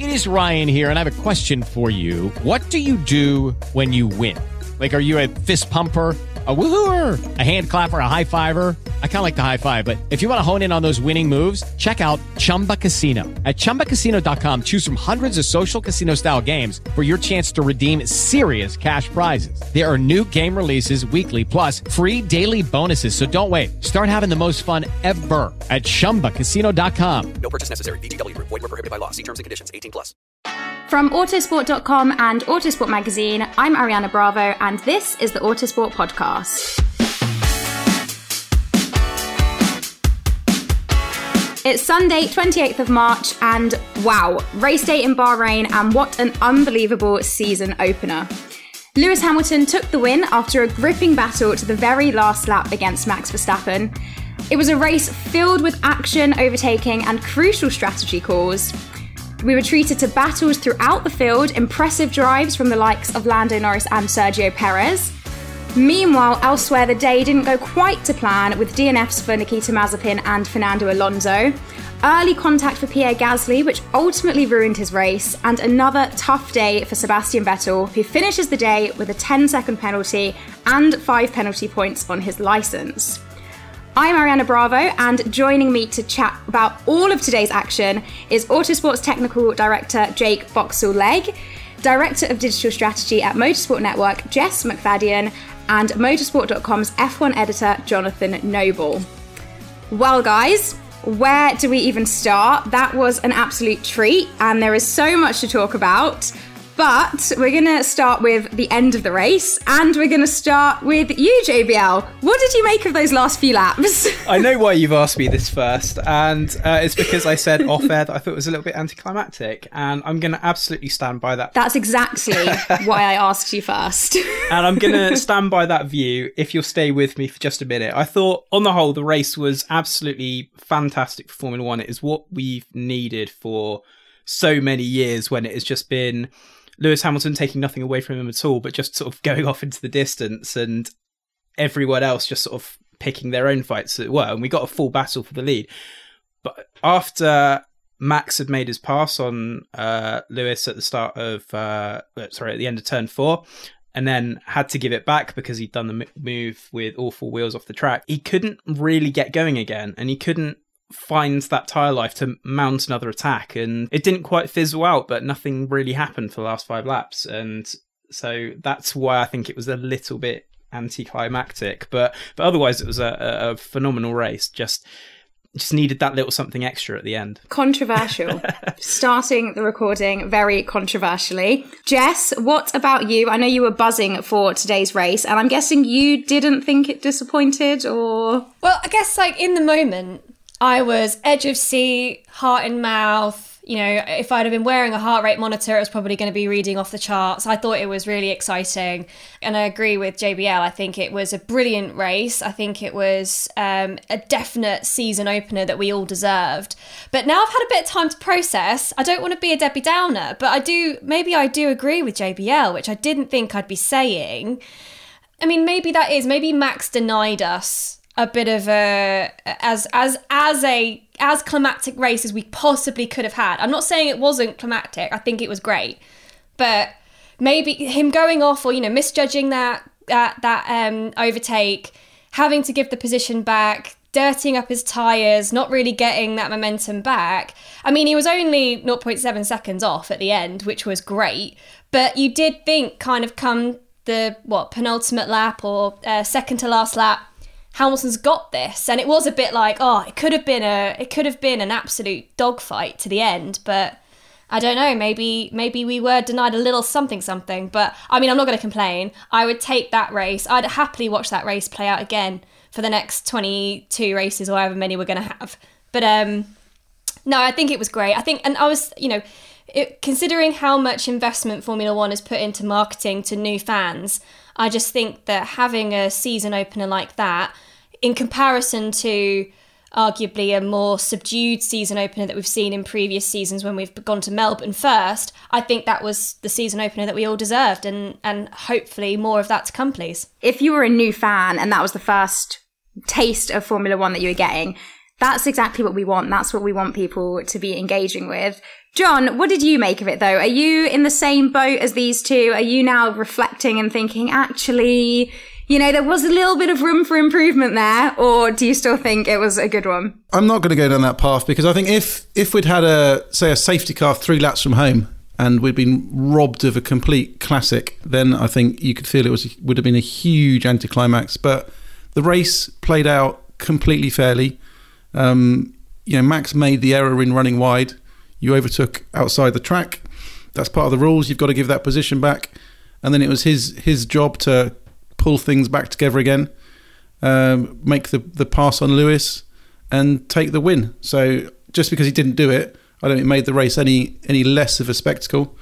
It is Ryan here, and I have a question for you. What do you do when you win? Like, are you a fist pumper, a woohooer, a hand clapper, a high fiver? I kind of like the high five, but if you want to hone in on those winning moves, check out Chumba Casino. At ChumbaCasino.com, choose from hundreds of social casino-style games for your chance to redeem serious cash prizes. There are new game releases weekly, plus free daily bonuses. So don't wait. Start having the most fun ever at ChumbaCasino.com. No purchase necessary. VGW. Void where prohibited by law. See terms and conditions. 18+. From Autosport.com and Autosport Magazine, I'm Ariana Bravo, and this is the Autosport Podcast. It's Sunday, 28th of March, and wow, race day in Bahrain, and what an unbelievable season opener. Lewis Hamilton took the win after a gripping battle to the very last lap against Max Verstappen. It was a race filled with action, overtaking, and crucial strategy calls. We were treated to battles throughout the field, impressive drives from the likes of Lando Norris and Sergio Perez. Meanwhile, elsewhere, the day didn't go quite to plan, with DNFs for Nikita Mazepin and Fernando Alonso, early contact for Pierre Gasly, which ultimately ruined his race, and another tough day for Sebastian Vettel, who finishes the day with a 10-second penalty and 5 penalty points on his licence. I'm Ariana Bravo, and joining me to chat about all of today's action is Autosport's Technical Director Jake Boxall-Legge, Director of Digital Strategy at Motorsport Network Jess McFadden, and Motorsport.com's F1 editor Jonathan Noble. Well, guys, where do we even start? That was an absolute treat, and there is so much to talk about. But we're going to start with the end of the race, and we're going to start with you, JBL. What did you make of those last few laps? I know why you've asked me this first, and it's because I said off-air that I thought it was a little bit anticlimactic, and I'm going to absolutely stand by that. That's exactly why I asked you first. And I'm going to stand by that view if you'll stay with me for just a minute. I thought, on the whole, the race was absolutely fantastic for Formula One. It is what we've needed for so many years, when it has just been Lewis Hamilton taking nothing away from him at all, but just sort of going off into the distance, and everyone else just sort of picking their own fights as it were. And we got a full battle for the lead. But after Max had made his pass on Lewis at the start of, at the end of turn 4, and then had to give it back because he'd done the move with all 4 wheels off the track, he couldn't really get going again, and he couldn't find that tyre life to mount another attack, and it didn't quite fizzle out, but nothing really happened for the last 5 laps, and so that's why I think it was a little bit anticlimactic, but otherwise it was a phenomenal race. Just needed that little something extra at the end. Controversial. Starting the recording very controversially. Jess, what about you? I know you were buzzing for today's race, and I'm guessing you didn't think it disappointed, or? Well, I guess in the moment, I was edge of seat, heart in mouth. You know, if I'd have been wearing a heart rate monitor, it was probably going to be reading off the charts. I thought it was really exciting. And I agree with JBL. I think it was a brilliant race. I think it was a definite season opener that we all deserved. But now I've had a bit of time to process. I don't want to be a Debbie Downer, but I do agree with JBL, which I didn't think I'd be saying. I mean, maybe Max denied us a bit of as climactic race as we possibly could have had. I'm not saying it wasn't climactic. I think it was great, but maybe him going off or misjudging that overtake, having to give the position back, dirtying up his tyres, not really getting that momentum back. I mean, he was only 0.7 seconds off at the end, which was great, but you did think kind of come the penultimate lap or second to last lap, Hamilton's got this, and it was a bit like, it could have been an absolute dogfight to the end, but I don't know, maybe we were denied a little something, but I mean, I'm not going to complain. I would take that race. I'd happily watch that race play out again for the next 22 races or however many we're going to have. But no, I think it was great. I think, and I was, considering how much investment Formula One has put into marketing to new fans, I just think that having a season opener like that, in comparison to arguably a more subdued season opener that we've seen in previous seasons when we've gone to Melbourne first, I think that was the season opener that we all deserved, and hopefully more of that to come, please. If you were a new fan and that was the first taste of Formula One that you were getting, That's exactly what we want. That's what we want people to be engaging with. John, what did you make of it though? Are you in the same boat as these two? Are you now reflecting and thinking, actually, there was a little bit of room for improvement there? Or do you still think it was a good one? I'm not going to go down that path, because I think if we'd had a safety car 3 laps from home and we'd been robbed of a complete classic, then I think you could feel it would have been a huge anticlimax. But the race played out completely fairly. Max made the error in running wide. You overtook outside the track. That's part of the rules. You've got to give that position back. And then it was his job to pull things back together again, make the pass on Lewis and take the win. So just because he didn't do it, I don't think it made the race any less of a spectacle.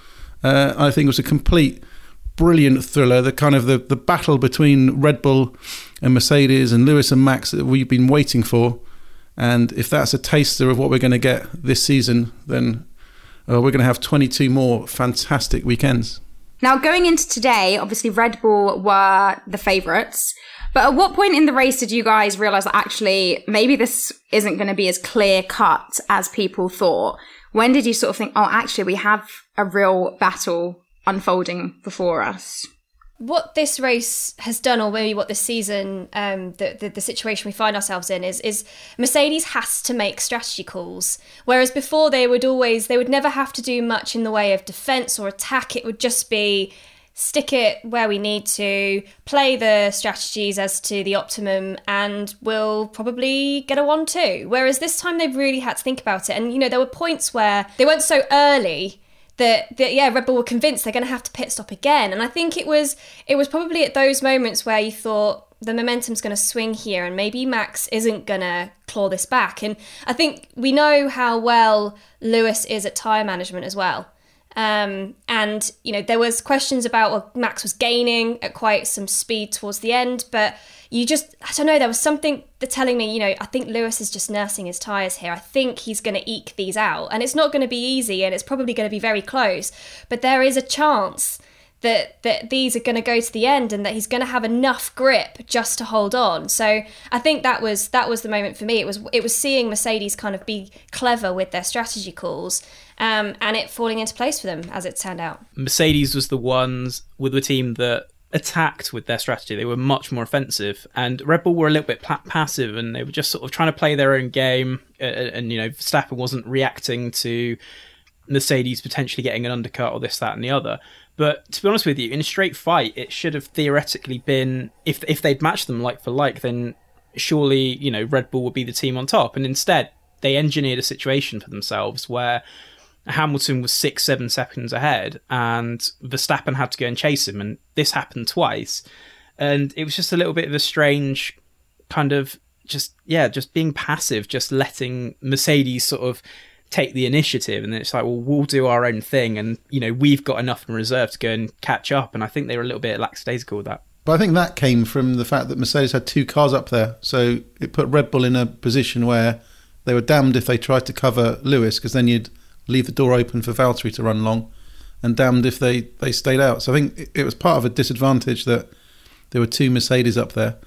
I think it was a complete brilliant thriller, the battle between Red Bull and Mercedes and Lewis and Max that we've been waiting for. And if that's a taster of what we're going to get this season, then we're going to have 22 more fantastic weekends. Now, going into today, obviously Red Bull were the favourites. But at what point in the race did you guys realise that actually maybe this isn't going to be as clear cut as people thought? When did you sort of think, oh, actually we have a real battle unfolding before us? What this race has done, or maybe what this season, the situation we find ourselves in is Mercedes has to make strategy calls. Whereas before they would never have to do much in the way of defence or attack. It would just be stick it where we need to, play the strategies as to the optimum, and we'll probably get a 1-2. Whereas this time they've really had to think about it. And, there were points where they weren't so early that Red Bull were convinced they're going to have to pit stop again. And I think it was probably at those moments where you thought the momentum's going to swing here and maybe Max isn't going to claw this back. And I think we know how well Lewis is at tyre management as well. And, there was questions about, Max was gaining at quite some speed towards the end, but I don't know, there was something telling me, I think Lewis is just nursing his tyres here. I think he's going to eke these out, and it's not going to be easy, and it's probably going to be very close, but there is a chance that these are going to go to the end and that he's going to have enough grip just to hold on. So I think that was the moment for me. It was seeing Mercedes kind of be clever with their strategy calls, and it falling into place for them as it turned out. Mercedes was the ones with the team that attacked with their strategy. They were much more offensive, and Red Bull were a little bit passive, and they were just sort of trying to play their own game, and Verstappen wasn't reacting to Mercedes potentially getting an undercut or this, that and the other. But to be honest with you, in a straight fight, it should have theoretically been, if they'd matched them like for like, then surely, Red Bull would be the team on top. And instead, they engineered a situation for themselves where Hamilton was 6-7 seconds ahead and Verstappen had to go and chase him. And this happened twice. And it was just a little bit of a strange kind of just being passive, just letting Mercedes sort of take the initiative. And then it's like, well, we'll do our own thing. And, we've got enough in reserve to go and catch up. And I think they were a little bit lackadaisical with that. But I think that came from the fact that Mercedes had 2 cars up there. So it put Red Bull in a position where they were damned if they tried to cover Lewis, because then you'd leave the door open for Valtteri to run long, and damned if they stayed out. So I think it was part of a disadvantage that there were 2 Mercedes up there.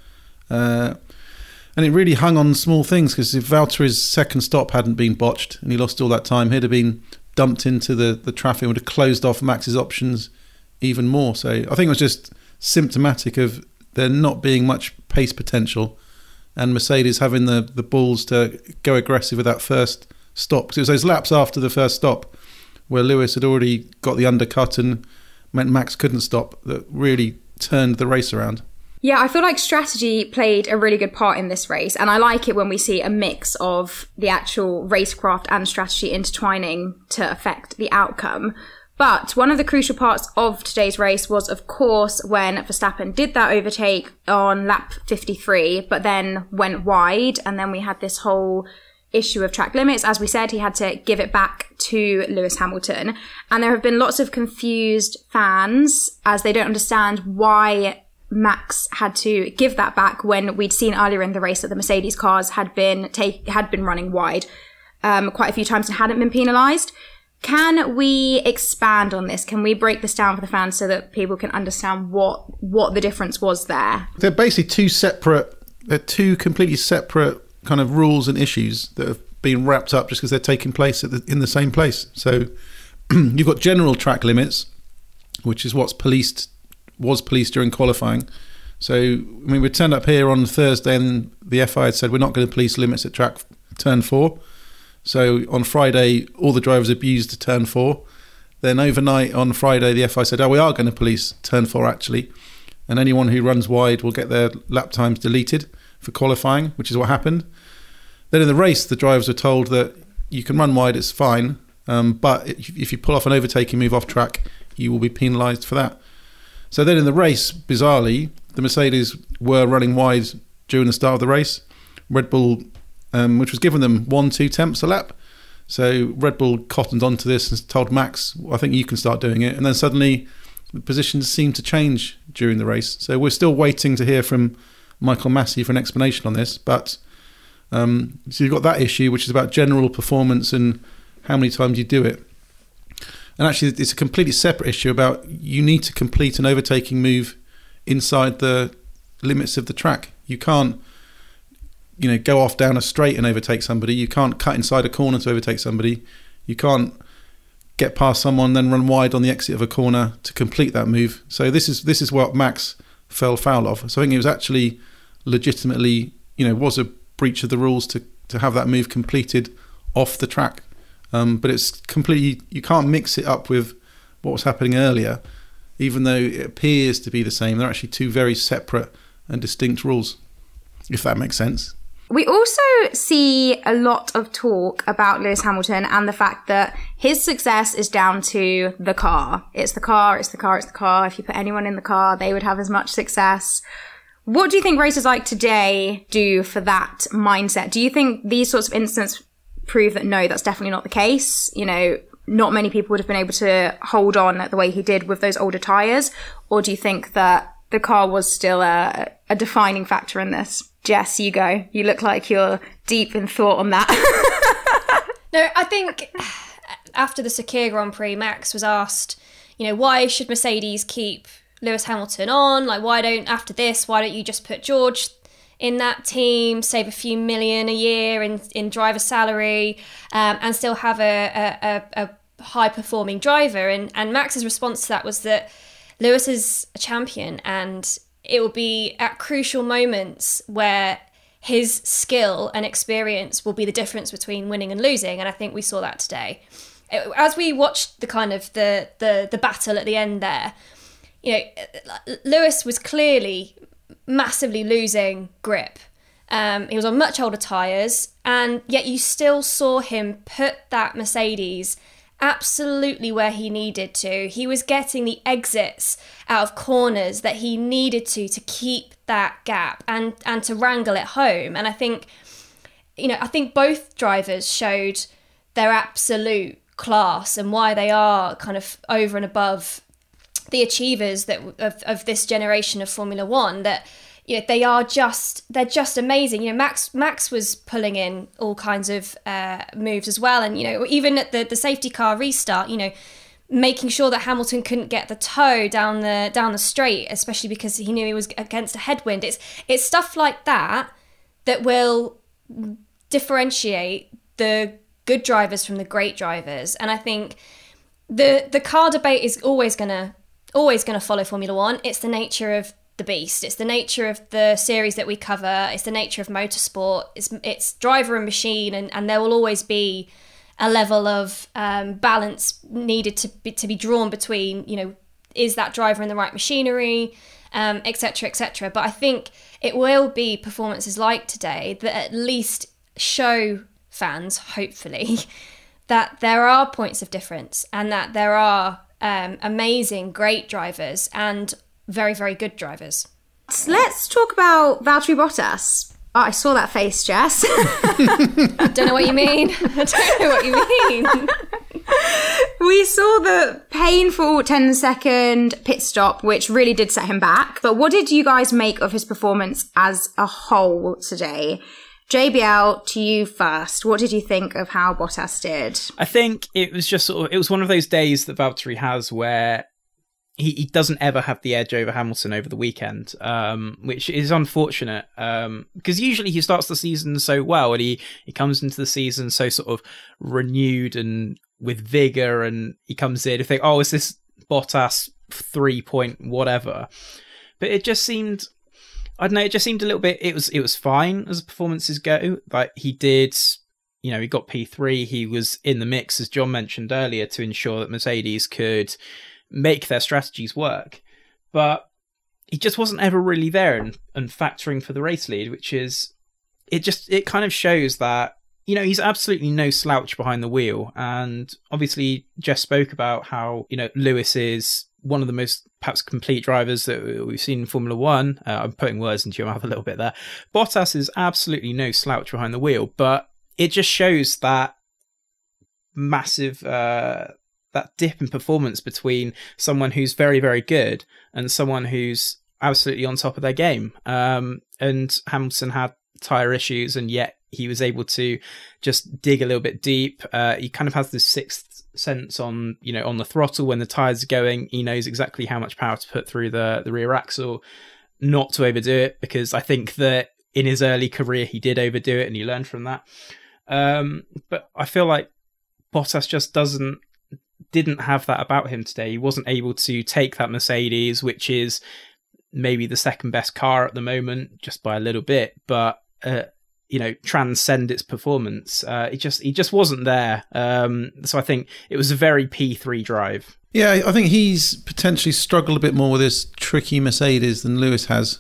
And it really hung on small things, because if Valtteri's second stop hadn't been botched and he lost all that time, he'd have been dumped into the traffic and would have closed off Max's options even more. So I think it was just symptomatic of there not being much pace potential and Mercedes having the balls to go aggressive with that first stop. Because it was those laps after the first stop where Lewis had already got the undercut and meant Max couldn't stop that really turned the race around. Yeah, I feel like strategy played a really good part in this race, and I like it when we see a mix of the actual racecraft and strategy intertwining to affect the outcome. But one of the crucial parts of today's race was, of course, when Verstappen did that overtake on lap 53, but then went wide, and then we had this whole issue of track limits. As we said, he had to give it back to Lewis Hamilton, and there have been lots of confused fans as they don't understand why Max had to give that back when we'd seen earlier in the race that the Mercedes cars had been running wide quite a few times and hadn't been penalised. Can we expand on this? Can we break this down for the fans so that people can understand what the difference was there? They're basically two completely separate kind of rules and issues that have been wrapped up just because they're taking place in the same place. So you've got general track limits, which is was policed during qualifying. So, I mean, we turned up here on Thursday and the FI had said we're not going to police limits at track turn 4. So on Friday, all the drivers abused turn 4. Then overnight on Friday, the FI said, we are going to police turn 4 actually. And anyone who runs wide will get their lap times deleted for qualifying, which is what happened. Then in the race, the drivers were told that you can run wide, it's fine. But if you pull off an overtaking move off track, you will be penalised for that. So then in the race, bizarrely, the Mercedes were running wide during the start of the race. Red Bull, which was giving them 1-2 tenths a lap. So Red Bull cottoned onto this and told Max, I think you can start doing it. And then suddenly the positions seemed to change during the race. So we're still waiting to hear from Michael Massey for an explanation on this. But so you've got that issue, which is about general performance and how many times you do it. And actually, it's a completely separate issue about you need to complete an overtaking move inside the limits of the track. You can't, go off down a straight and overtake somebody. You can't cut inside a corner to overtake somebody. You can't get past someone, then run wide on the exit of a corner to complete that move. So this is what Max fell foul of. So I think it was actually legitimately, was a breach of the rules to have that move completed off the track. But it's completely, you can't mix it up with what was happening earlier, even though it appears to be the same. They're actually two very separate and distinct rules, if that makes sense. We also see a lot of talk about Lewis Hamilton and the fact that his success is down to the car. It's the car, it's the car, it's the car. If you put anyone in the car, they would have as much success. What do you think races like today do for that mindset? Do you think these sorts of incidents prove that no, that's definitely not the case? Not many people would have been able to hold on the way he did with those older tyres? Or do you think that the car was still a defining factor in this? Jess, you go. You look like you're deep in thought on that. No, I think after the Sakir Grand Prix, Max was asked, why should Mercedes keep Lewis Hamilton on? Why don't you just put George in that team, save a few million a year in driver salary, and still have a high-performing driver? And Max's response to that was that Lewis is a champion, and it will be at crucial moments where his skill and experience will be the difference between winning and losing. And I think we saw that today. As we watched the kind of the battle at the end there, Lewis was clearly massively losing grip. He was on much older tyres, and yet you still saw him put that Mercedes absolutely where he needed to. He was getting the exits out of corners that he needed to keep that gap and to wrangle it home. And I think both drivers showed their absolute class and why they are kind of over and above the achievers of this generation of Formula One, that they're just amazing. Max was pulling in all kinds of moves as well, and even at the safety car restart, making sure that Hamilton couldn't get the toe down the straight, especially because he knew he was against a headwind. It's stuff like that will differentiate the good drivers from the great drivers. And I think the car debate is always gonna follow Formula One. It's the nature of the beast. It's the nature of the series that we cover. It's the nature of motorsport. It's driver and machine, and there will always be a level of balance needed to be drawn between, is that driver in the right machinery, etc., etc. But I think it will be performances like today that at least show fans, hopefully, that there are points of difference and that there are amazing, great drivers and very, very good drivers. Let's talk about Valtteri Bottas. Oh, I saw that face, Jess. I don't know what you mean. I don't know what you mean. We saw the painful 10-second pit stop, which really did set him back. But what did you guys make of his performance as a whole today? JBL, to you first. What did you think of how Bottas did? I think it was just it was one of those days that Valtteri has where he doesn't ever have the edge over Hamilton over the weekend, which is unfortunate, because usually he starts the season so well, and he comes into the season so sort of renewed and with vigour, and he comes in and think, oh, is this Bottas 3-point whatever? But it just seemed, I don't know, it just seemed a little bit, it was fine as performances go. Like, he did, he got P3, he was in the mix, as John mentioned earlier, to ensure that Mercedes could make their strategies work, but he just wasn't ever really there and factoring for the race lead, which is, it kind of shows that, he's absolutely no slouch behind the wheel. And obviously Jess spoke about how, Lewis is one of the most perhaps complete drivers that we've seen in Formula One. I'm putting words into your mouth a little bit there. Bottas is absolutely no slouch behind the wheel, but it just shows that massive, that dip in performance between someone who's very, very good and someone who's absolutely on top of their game. And Hamilton had tyre issues, and yet he was able to just dig a little bit deep. He kind of has this sixth sense on the throttle when the tyres are going. He knows exactly how much power to put through the rear axle, not to overdo it, because I think that in his early career he did overdo it and he learned from that. But I feel like Bottas just didn't have that about him today. He wasn't able to take that Mercedes, which is maybe the second best car at the moment, just by a little bit, but transcend its performance. He just wasn't there. So I think it was a very P3 drive. Yeah, I think he's potentially struggled a bit more with this tricky Mercedes than Lewis has.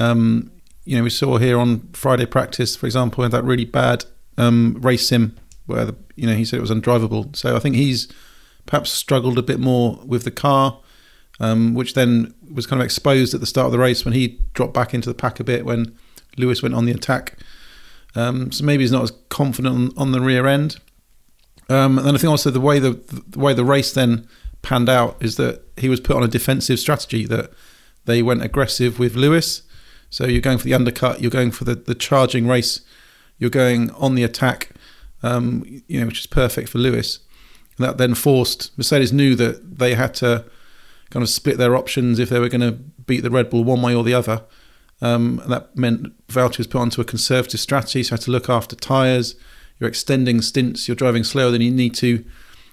We saw here on Friday practice, for example, that really bad race sim where he said it was undrivable. So I think he's perhaps struggled a bit more with the car, which then was kind of exposed at the start of the race when he dropped back into the pack a bit when Lewis went on the attack. So maybe he's not as confident on the rear end. And then I think also the way the race then panned out is that he was put on a defensive strategy, that they went aggressive with Lewis. So you're going for the undercut, you're going for the charging race, you're going on the attack, which is perfect for Lewis. And that then forced, Mercedes knew that they had to kind of split their options if they were going to beat the Red Bull one way or the other. And that meant Valtteri was put onto a conservative strategy, so had to look after tyres. You're extending stints, you're driving slower than you need to.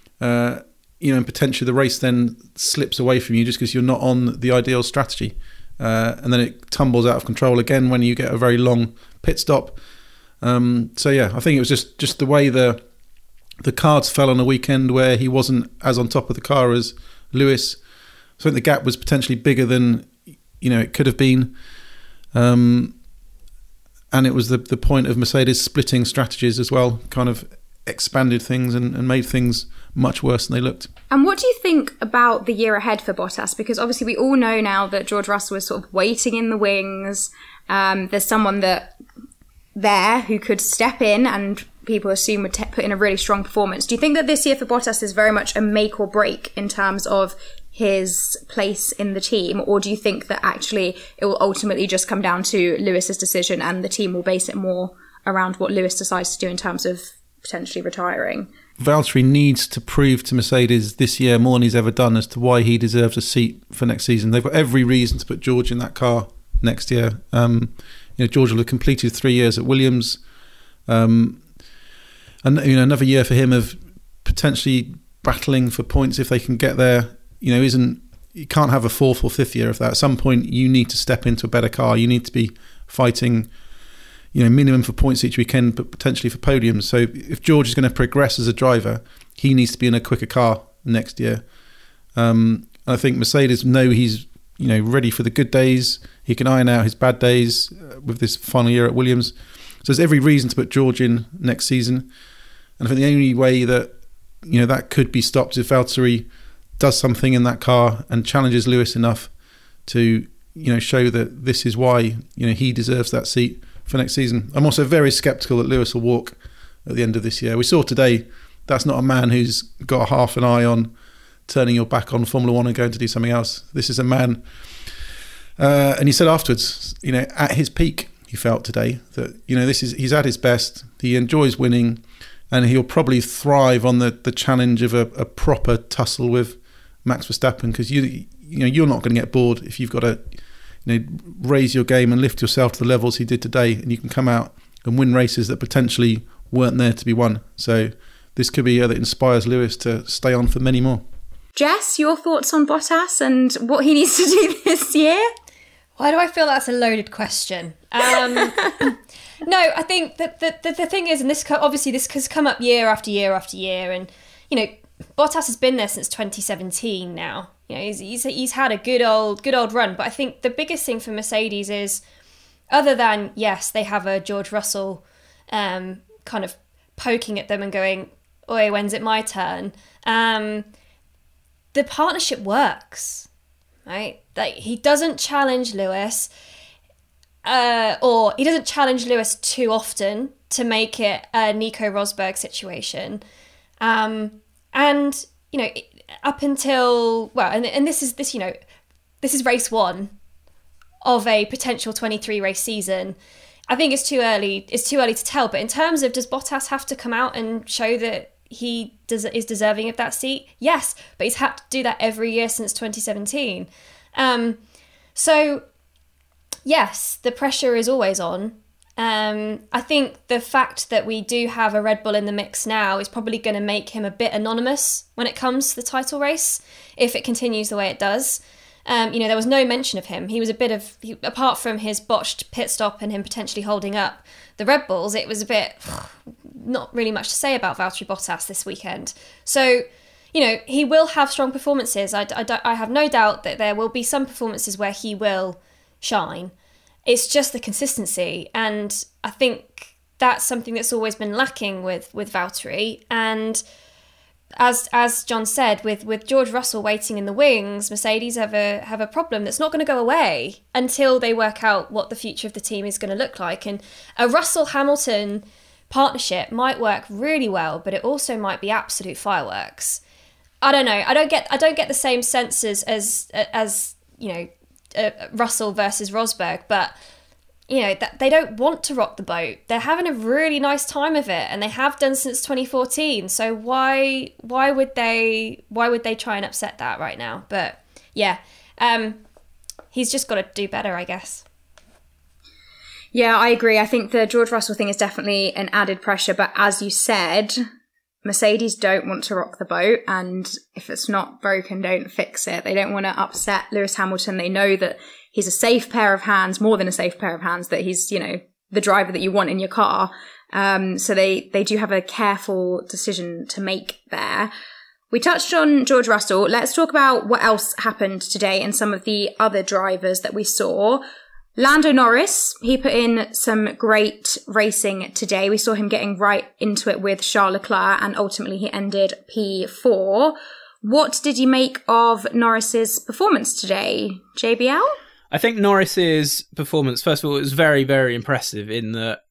And potentially the race then slips away from you just because you're not on the ideal strategy. And then it tumbles out of control again when you get a very long pit stop. I think it was just the way the cards fell on a weekend where he wasn't as on top of the car as Lewis. So I think the gap was potentially bigger than it could have been. And it was the point of Mercedes splitting strategies as well, kind of expanded things and made things much worse than they looked. And what do you think about the year ahead for Bottas? Because obviously we all know now that George Russell is sort of waiting in the wings. There's someone there who could step in and people assume would put in a really strong performance. Do you think that this year for Bottas is very much a make or break in terms of his place in the team, or do you think that actually it will ultimately just come down to Lewis's decision and the team will base it more around what Lewis decides to do in terms of potentially retiring? Valtteri needs to prove to Mercedes this year more than he's ever done as to why he deserves a seat for next season. They've got every reason to put George in that car next year. George will have completed 3 years at Williams, and another year for him of potentially battling for points if they can get there. You can't have a fourth or fifth year of that. At some point, you need to step into a better car. You need to be fighting, minimum for points each weekend, but potentially for podiums. So if George is going to progress as a driver, he needs to be in a quicker car next year. I think Mercedes know he's ready for the good days. He can iron out his bad days with this final year at Williams. So there's every reason to put George in next season. And I think the only way that that could be stopped is if Valtteri does something in that car and challenges Lewis enough to show that this is why he deserves that seat for next season. I'm also very sceptical that Lewis will walk at the end of this year. We saw today that's not a man who's got half an eye on turning your back on Formula One and going to do something else. This is a man, and he said afterwards, at his peak, he felt today that he's at his best. He enjoys winning, and he'll probably thrive on the challenge of a proper tussle with Max Verstappen, because you're not going to get bored if you've got to raise your game and lift yourself to the levels he did today, and you can come out and win races that potentially weren't there to be won. So this could be that inspires Lewis to stay on for many more. Jess, your thoughts on Bottas and what he needs to do this year? Why do I feel that's a loaded question? No, I think that the thing is, and this has come up year after year after year, and Bottas has been there since 2017 now. He's had a good old run, but I think the biggest thing for Mercedes is, other than, yes, they have a George Russell kind of poking at them and going, "Oi, when's it my turn?" The partnership works, right? Like, he doesn't challenge Lewis, or he doesn't challenge Lewis too often to make it a Nico Rosberg situation. And up until this is race 1 of a potential 23 race season. I think it's too early to tell. But in terms of, does Bottas have to come out and show that he is deserving of that seat? Yes, but he's had to do that every year since 2017. So yes, the pressure is always on. I think the fact that we do have a Red Bull in the mix now is probably going to make him a bit anonymous when it comes to the title race, if it continues the way it does. There was no mention of him. He was apart from his botched pit stop and him potentially holding up the Red Bulls, it was a bit, not really much to say about Valtteri Bottas this weekend. So, he will have strong performances. I have no doubt that there will be some performances where he will shine. It's just the consistency, and I think that's something that's always been lacking with Valtteri. And as John said, with George Russell waiting in the wings, Mercedes have a problem that's not going to go away until they work out what the future of the team is going to look like. And a Russell-Hamilton partnership might work really well, but it also might be absolute fireworks. I don't know. I don't get the same senses as Russell versus Rosberg, but they don't want to rock the boat. They're having a really nice time of it, and they have done since 2014. So why would they try and upset that right now? But yeah, he's just got to do better, I guess. Yeah, I agree. I think the George Russell thing is definitely an added pressure, but as you said, Mercedes don't want to rock the boat, and if it's not broken, don't fix it. They don't want to upset Lewis Hamilton. They know that he's a safe pair of hands, more than a safe pair of hands, that he's, the driver that you want in your car. So they do have a careful decision to make there. We touched on George Russell. Let's talk about what else happened today and some of the other drivers that we saw. Lando Norris, he put in some great racing today. We saw him getting right into it with Charles Leclerc, and ultimately he ended P4. What did you make of Norris's performance today, JBL? I think Norris's performance, first of all, was very, very impressive in that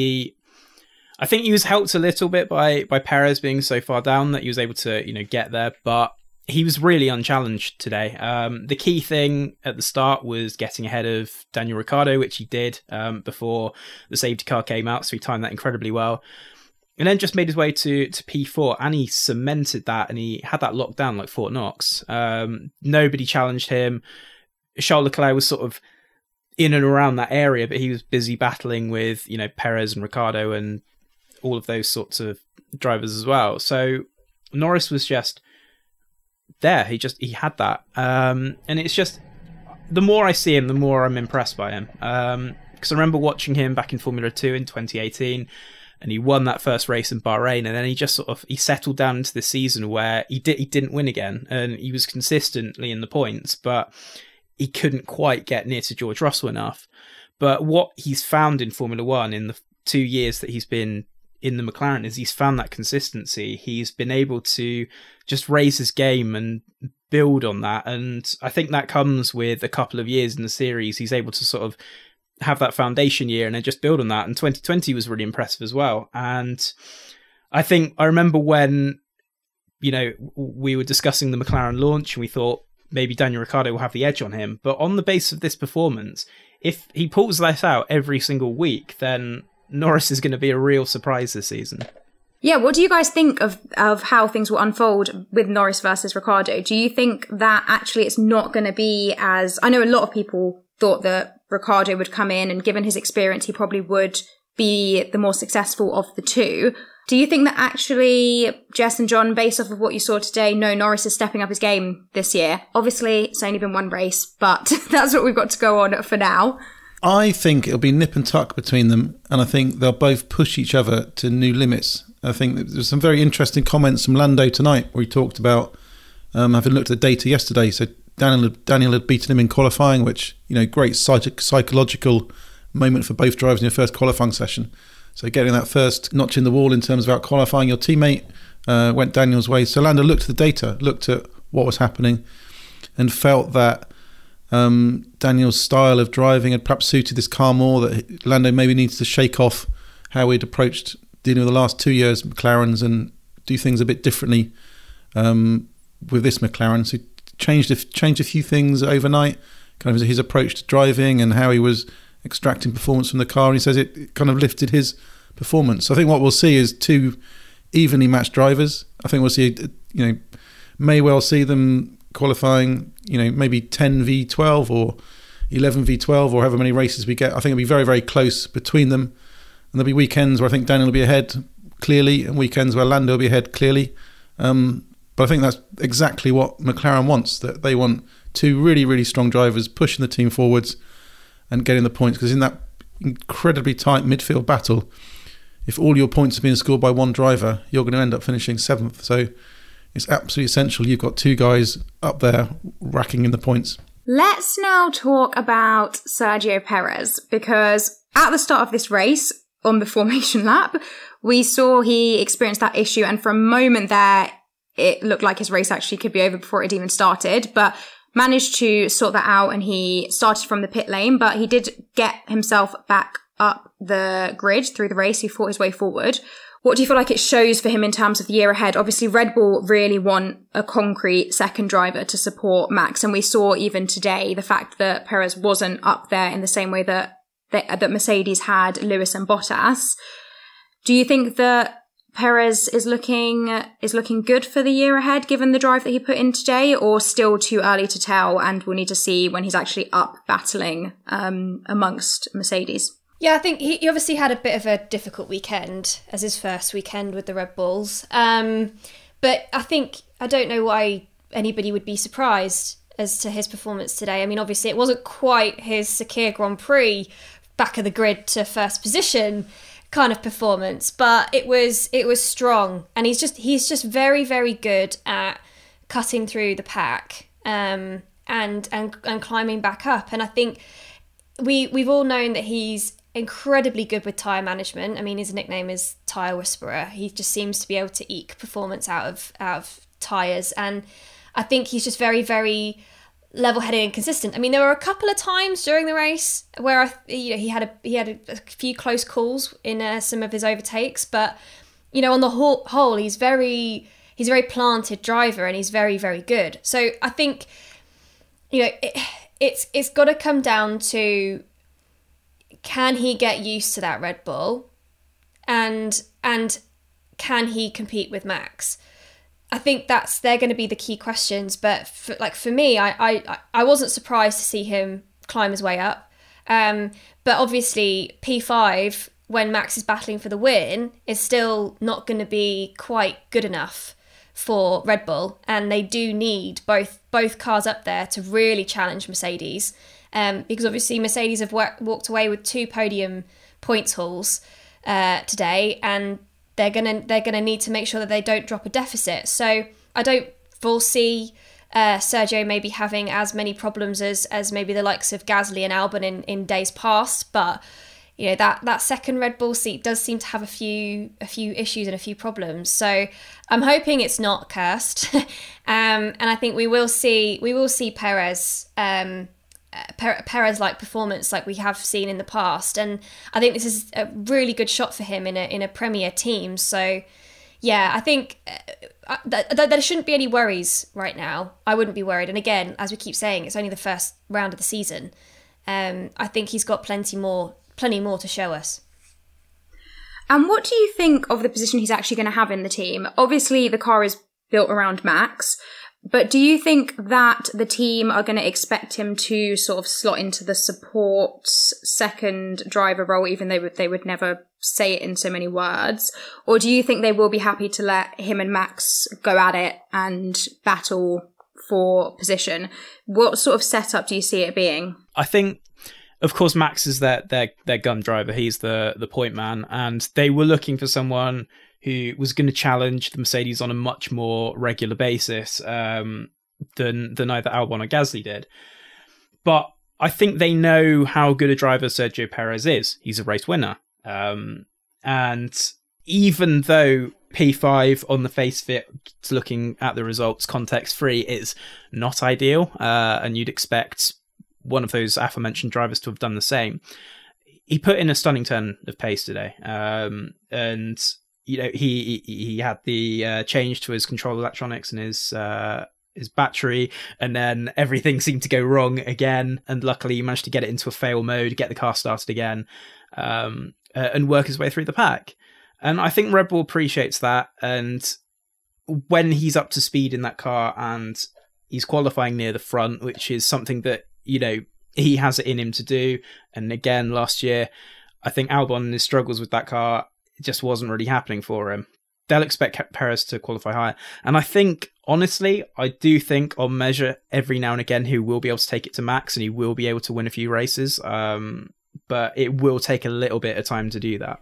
I think he was helped a little bit by Perez being so far down that he was able to, get there, but he was really unchallenged today. The key thing at the start was getting ahead of Daniel Ricciardo, which he did before the safety car came out, so he timed that incredibly well. And then just made his way to P4, and he cemented that, and he had that locked down like Fort Knox. Nobody challenged him. Charles Leclerc was sort of in and around that area, but he was busy battling with, Perez and Ricciardo and all of those sorts of drivers as well. So Norris was just there. He had that. And it's just, the more I see him, the more I'm impressed by him. Because I remember watching him back in Formula 2 in 2018, and he won that first race in Bahrain, and then he just he settled down into this season where he didn't win again, and he was consistently in the points, but he couldn't quite get near to George Russell enough. But what he's found in Formula 1 in the 2 years that he's been in the McLaren is he's found that consistency. He's been able to just raise his game and build on that. And I think that comes with a couple of years in the series. He's able to sort of have that foundation year and then just build on that. And 2020 was really impressive as well. And I remember when, we were discussing the McLaren launch and we thought maybe Daniel Ricciardo will have the edge on him. But on the basis of this performance, if he pulls this out every single week, then Norris is going to be a real surprise this season. Yeah, what do you guys think of how things will unfold with Norris versus Ricciardo? Do you think that actually it's not going to be as... I know a lot of people thought that Ricciardo would come in, and given his experience, he probably would be the more successful of the two. Do you think that actually, Jess and John, based off of what you saw today, no, Norris is stepping up his game this year? Obviously, it's only been one race, but that's what we've got to go on for now. I think it'll be nip and tuck between them, and I think they'll both push each other to new limits. I think there's some very interesting comments from Lando tonight where he talked about having looked at the data yesterday. So Daniel had beaten him in qualifying, which, great psychological moment for both drivers in your first qualifying session. So getting that first notch in the wall in terms of out qualifying your teammate went Daniel's way. So Lando looked at the data, looked at what was happening, and felt that Daniel's style of driving had perhaps suited this car more, that Lando maybe needs to shake off how he'd approached dealing with the last 2 years McLarens and do things a bit differently with this McLaren. So changed a few things overnight, kind of his approach to driving and how he was extracting performance from the car, and he says it kind of lifted his performance. So I think what we'll see is two evenly matched drivers. I think we'll see, may well see them qualifying, maybe 10 v12 or 11 v12 or however many races we get. I think it'll be very, very close between them. And there'll be weekends where I think Daniel will be ahead clearly, and weekends where Lando will be ahead clearly. But I think that's exactly what McLaren wants, that they want two really, really strong drivers pushing the team forwards and getting the points. Because in that incredibly tight midfield battle, if all your points are being scored by one driver, you're going to end up finishing 7th. So it's absolutely essential you've got two guys up there racking in the points. Let's now talk about Sergio Perez, because at the start of this race, on the formation lap, we saw he experienced that issue, and for a moment there, it looked like his race actually could be over before it even started, but managed to sort that out, and he started from the pit lane, but he did get himself back up the grid through the race. He fought his way forward. What do you feel like it shows for him in terms of the year ahead? Obviously, Red Bull really want a concrete second driver to support Max, and we saw even today the fact that Perez wasn't up there in the same way that Mercedes had Lewis and Bottas. Do you think that Perez is looking good for the year ahead, given the drive that he put in today, or still too early to tell, and we'll need to see when he's actually up battling amongst Mercedes? Yeah, I think he obviously had a bit of a difficult weekend as his first weekend with the Red Bulls. But I don't know why anybody would be surprised as to his performance today. I mean, obviously it wasn't quite his Sakir Grand Prix back of the grid to first position kind of performance, but it was strong, and he's just very, very good at cutting through the pack and climbing back up. And I think we've all known that he's incredibly good with tyre management. I mean, his nickname is Tyre Whisperer. He just seems to be able to eke performance out of tyres, and I think he's just very, very level-headed and consistent. I mean, there were a couple of times during the race where he had a few close calls in some of his overtakes, but on the whole, he's a very planted driver, and he's very, very good. So I think it's got to come down to, can he get used to that Red Bull, and can he compete with Max? I think they're going to be the key questions. But for me, I wasn't surprised to see him climb his way up. But obviously P5, when Max is battling for the win, is still not going to be quite good enough for Red Bull, and they do need both cars up there to really challenge Mercedes. Because obviously Mercedes have walked away with 2 podium points hauls today, and they're gonna need to make sure that they don't drop a deficit. So I don't foresee Sergio maybe having as many problems as maybe the likes of Gasly and Albon in days past, but that second Red Bull seat does seem to have a few issues and a few problems. So I'm hoping it's not cursed, and I think we will see Perez. Perez-like performance like we have seen in the past, and I think this is a really good shot for him in a Premier team. So yeah, I think there shouldn't be any worries right now. I wouldn't be worried, and again, as we keep saying, it's only the first round of the season. I think he's got plenty more to show us. And what do you think of the position he's actually going to have in the team? Obviously, the car is built around Max, but do you think that the team are going to expect him to sort of slot into the support second driver role, even though they would never say it in so many words? Or do you think they will be happy to let him and Max go at it and battle for position? What sort of setup do you see it being? I think, of course, Max is their gun driver. He's the point man, and they were looking for someone who was going to challenge the Mercedes on a much more regular basis than either Albon or Gasly did. But I think they know how good a driver Sergio Perez is. He's a race winner. And even though P5 on the face of it, looking at the results context-free, is not ideal, and you'd expect one of those aforementioned drivers to have done the same, he put in a stunning turn of pace today. And you know, he had the change to his control electronics and his battery, and then everything seemed to go wrong again. And luckily, he managed to get it into a fail mode, get the car started again, and work his way through the pack. And I think Red Bull appreciates that. And when he's up to speed in that car and he's qualifying near the front, which is something that, you know, he has it in him to do. And again, last year, I think Albon and his struggles with that car, it just wasn't really happening for him. They'll expect Perez to qualify higher. And I think, honestly, I do think on measure, every now and again, he will be able to take it to Max and he will be able to win a few races. But it will take a little bit of time to do that.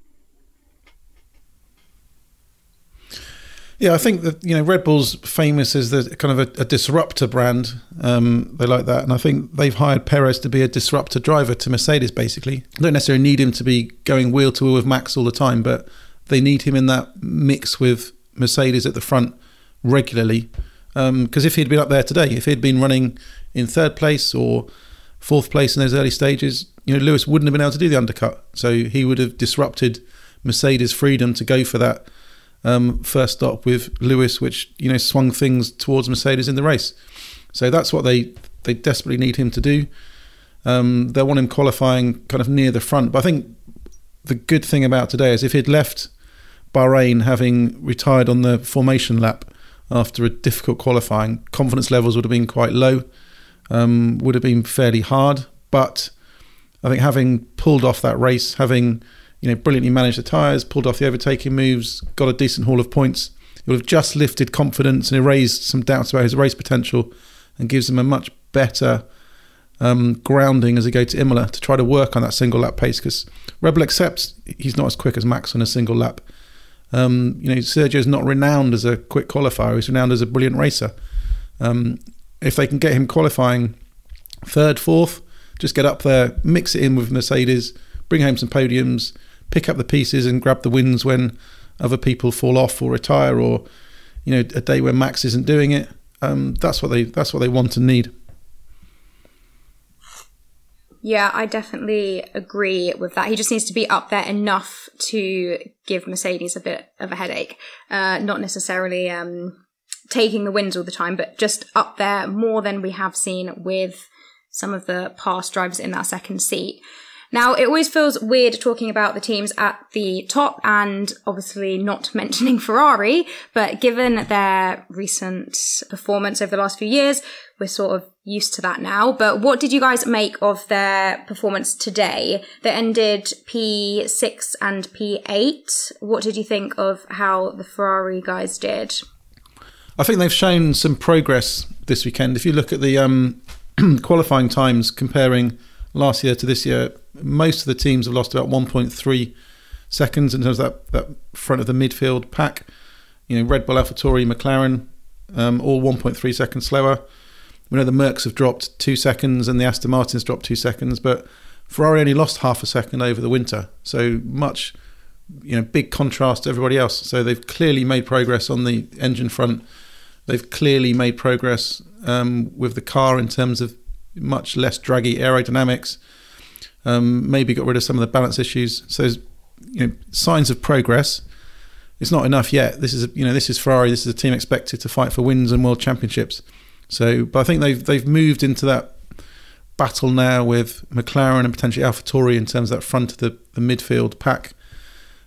Yeah, I think that, you know, Red Bull's famous as the kind of a disruptor brand. They like that. And I think they've hired Perez to be a disruptor driver to Mercedes, basically. They don't necessarily need him to be going wheel to wheel with Max all the time, but they need him in that mix with Mercedes at the front regularly. Because if he'd been up there today, if he'd been running in third place or fourth place in those early stages, you know, Lewis wouldn't have been able to do the undercut. So he would have disrupted Mercedes' freedom to go for that first stop with Lewis, which, you know, swung things towards Mercedes in the race. So that's what they desperately need him to do. They'll want him qualifying kind of near the front. But I think the good thing about today is if he'd left Bahrain having retired on the formation lap after a difficult qualifying, confidence levels would have been quite low, would have been fairly hard. But I think having pulled off that race, having, you know, brilliantly managed the tyres, pulled off the overtaking moves, got a decent haul of points, it would have just lifted confidence and erased some doubts about his race potential and gives him a much better grounding as they go to Imola to try to work on that single lap pace, because Red Bull accepts he's not as quick as Max on a single lap. You know, Sergio's not renowned as a quick qualifier, he's renowned as a brilliant racer. If they can get him qualifying third, fourth, just get up there, mix it in with Mercedes, bring home some podiums, pick up the pieces and grab the wins when other people fall off or retire, or, you know, a day when Max isn't doing it. That's what they want and need. Yeah, I definitely agree with that. He just needs to be up there enough to give Mercedes a bit of a headache. Not necessarily taking the wins all the time, but just up there more than we have seen with some of the past drivers in that second seat. Now, it always feels weird talking about the teams at the top and obviously not mentioning Ferrari, but given their recent performance over the last few years, we're sort of used to that now. But what did you guys make of their performance today? They ended P6 and P8. What did you think of how the Ferrari guys did? I think they've shown some progress this weekend. If you look at the qualifying times comparing last year to this year, most of the teams have lost about 1.3 seconds in terms of that front of the midfield pack. You know, Red Bull, AlphaTauri, McLaren, all 1.3 seconds slower. We know the Mercs have dropped 2 seconds and the Aston Martins dropped 2 seconds, but Ferrari only lost half a second over the winter. So much, you know, big contrast to everybody else. So they've clearly made progress on the engine front. They've clearly made progress with the car in terms of much less draggy aerodynamics. Maybe got rid of some of the balance issues. So, you know, signs of progress. It's not enough yet. This is Ferrari. This is a team expected to fight for wins and world championships. So, but I think they've moved into that battle now with McLaren and potentially AlphaTauri in terms of that front of the midfield pack.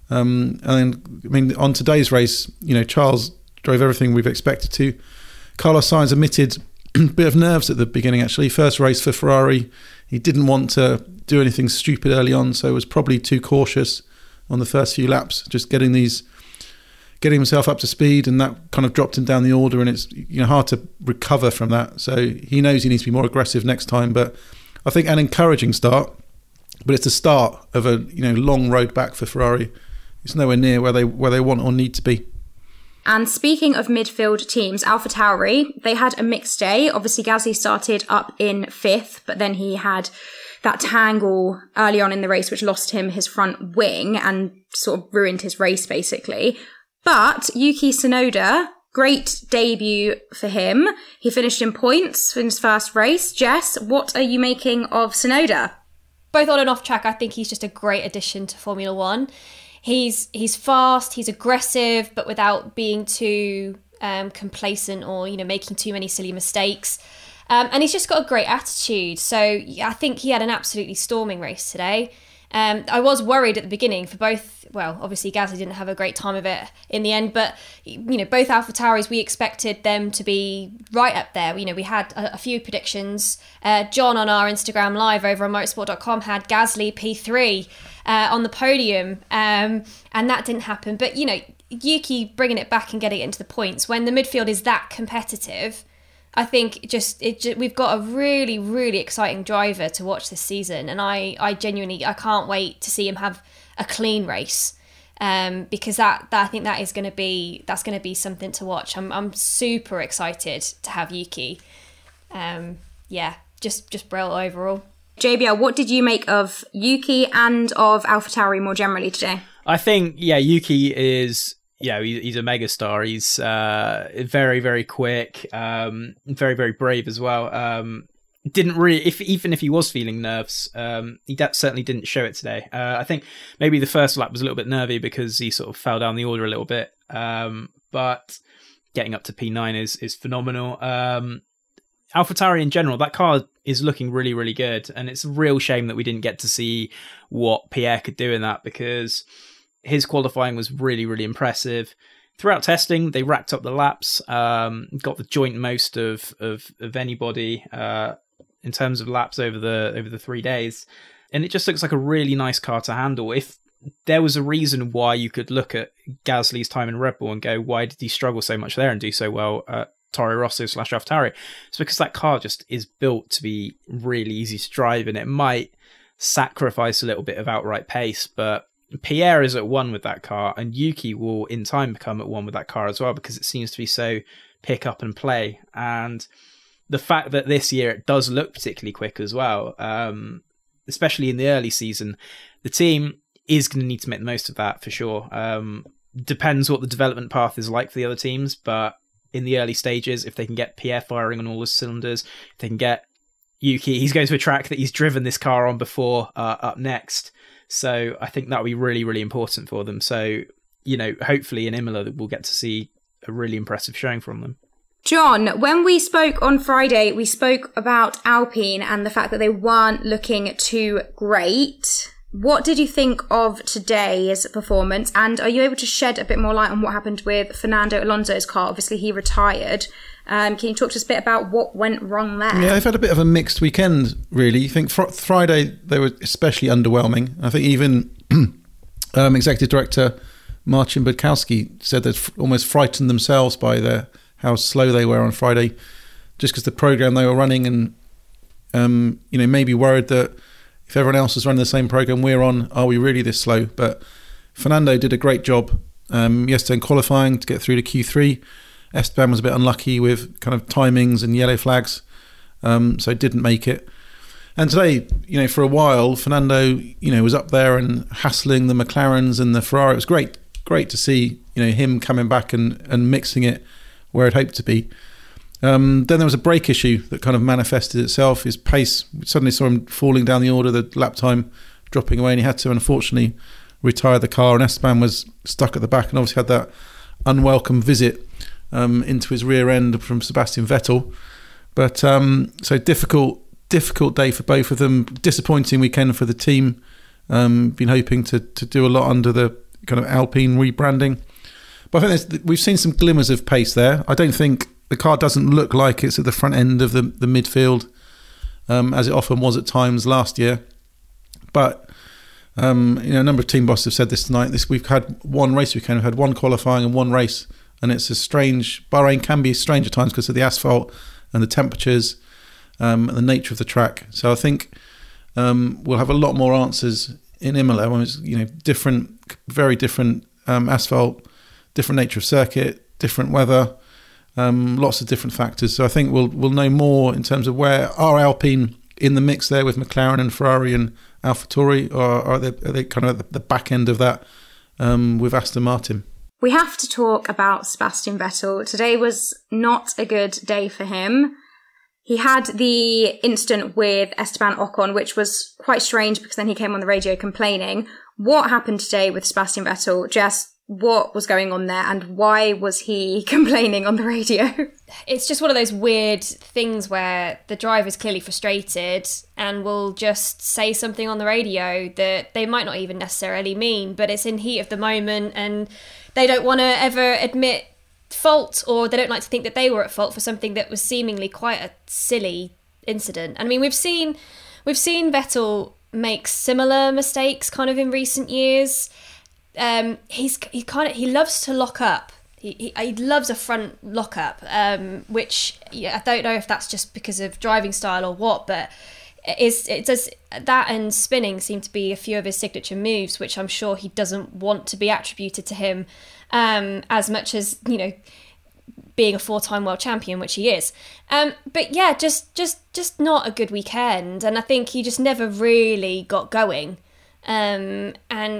And then, I mean, on today's race, Charles drove everything we've expected to. Carlos Sainz admitted a bit of nerves at the beginning, actually. First race for Ferrari. He didn't want to do anything stupid early on, so was probably too cautious on the first few laps, just getting himself up to speed, and that kind of dropped him down the order, and it's hard to recover from that. So he knows he needs to be more aggressive next time. But I think an encouraging start, but it's the start of a long road back for Ferrari. It's nowhere near where they want or need to be. And speaking of midfield teams, AlphaTauri, they had a mixed day. Obviously, Gasly started up in 5th, but then he had that tangle early on in the race, which lost him his front wing and sort of ruined his race, basically. But Yuki Tsunoda, great debut for him. He finished in points in his first race. Jess, what are you making of Tsunoda? Both on and off track, I think he's just a great addition to Formula One. He's fast, he's aggressive, but without being too complacent or making too many silly mistakes. And he's just got a great attitude. So I think he had an absolutely storming race today. I was worried at the beginning for both. Well, obviously Gasly didn't have a great time of it in the end, but both AlphaTauris, we expected them to be right up there. We had a few predictions. John on our Instagram live over on motorsport.com had Gasly P3 on the podium, and that didn't happen. But Yuki bringing it back and getting it into the points when the midfield is that competitive. I think we've got a really, really exciting driver to watch this season, and I genuinely can't wait to see him have a clean race, because that I think that's going to be something to watch. I'm super excited to have Yuki. Just brilliant overall. JBL, what did you make of Yuki and of AlphaTauri more generally today? I think Yuki is. Yeah, he's a megastar. He's very, very quick, very, very brave as well. Didn't really, even if he was feeling nerves, he certainly didn't show it today. I think maybe the first lap was a little bit nervy because he sort of fell down the order a little bit. But getting up to P9 is phenomenal. AlphaTauri in general, that car is looking really, really good, and it's a real shame that we didn't get to see what Pierre could do in that, because his qualifying was really, really impressive. Throughout testing, they racked up the laps, got the joint most of anybody in terms of laps over the 3 days, and it just looks like a really nice car to handle. If there was a reason why you could look at Gasly's time in Red Bull and go, why did he struggle so much there and do so well at Toro Rosso / AlphaTauri? It's because that car just is built to be really easy to drive, and it might sacrifice a little bit of outright pace, but Pierre is at one with that car, and Yuki will in time become at one with that car as well, because it seems to be so pick up and play. And the fact that this year it does look particularly quick as well, especially in the early season, the team is going to need to make the most of that for sure. Depends what the development path is like for the other teams, but in the early stages, if they can get Pierre firing on all his cylinders, if they can get Yuki, he's going to a track that he's driven this car on before, up next. So I think that will be really, really important for them. So, hopefully in Imola we'll get to see a really impressive showing from them. John, when we spoke on Friday, we spoke about Alpine and the fact that they weren't looking too great. What did you think of today's performance? And are you able to shed a bit more light on what happened with Fernando Alonso's car? Obviously, he retired. Can you talk to us a bit about what went wrong there? Yeah, they've had a bit of a mixed weekend, really. I think Friday they were especially underwhelming. I think even Executive Director Marcin Budkowski said they'd almost frightened themselves by how slow they were on Friday, just because the programme they were running, and maybe worried that if everyone else is running the same programme we're on, are we really this slow? But Fernando did a great job yesterday in qualifying to get through to Q3. Esteban was a bit unlucky with kind of timings and yellow flags, so didn't make it. And today, for a while, Fernando, was up there and hassling the McLarens and the Ferrari. It was great to see, him coming back and mixing it where it hoped to be. Then there was a brake issue that kind of manifested itself. His pace, we suddenly saw him falling down the order, the lap time dropping away, and he had to unfortunately retire the car. And Esteban was stuck at the back and obviously had that unwelcome visit into his rear end from Sebastian Vettel. But so difficult day for both of them. Disappointing weekend for the team. Been hoping to do a lot under the kind of Alpine rebranding. But I think we've seen some glimmers of pace there. I don't think the car doesn't look like it's at the front end of the midfield, as it often was at times last year. But a number of team bosses have said this tonight. We've had one race weekend, we've had one qualifying and one race, and it's a strange. Bahrain can be strange at times because of the asphalt and the temperatures, and the nature of the track. So I think we'll have a lot more answers in Imola when it's different, very different asphalt, different nature of circuit, different weather, lots of different factors. So I think we'll know more in terms of where are Alpine in the mix there with McLaren and Ferrari and AlphaTauri, or are they kind of at the back end of that with Aston Martin? We have to talk about Sebastian Vettel. Today was not a good day for him. He had the incident with Esteban Ocon, which was quite strange because then he came on the radio complaining. What happened today with Sebastian Vettel? Jess, what was going on there and why was he complaining on the radio? It's just one of those weird things where the driver's clearly frustrated and will just say something on the radio that they might not even necessarily mean, but it's in heat of the moment and they don't want to ever admit fault, or they don't like to think that they were at fault for something that was seemingly quite a silly incident. I mean, we've seen Vettel make similar mistakes kind of in recent years. He loves to lock up. He loves a front lockup, which I don't know if that's just because of driving style or what, but it does that, and spinning seem to be a few of his signature moves, which I'm sure he doesn't want to be attributed to him as much as being a 4-time world champion, which he is. But yeah, just not a good weekend, and I think he just never really got going. And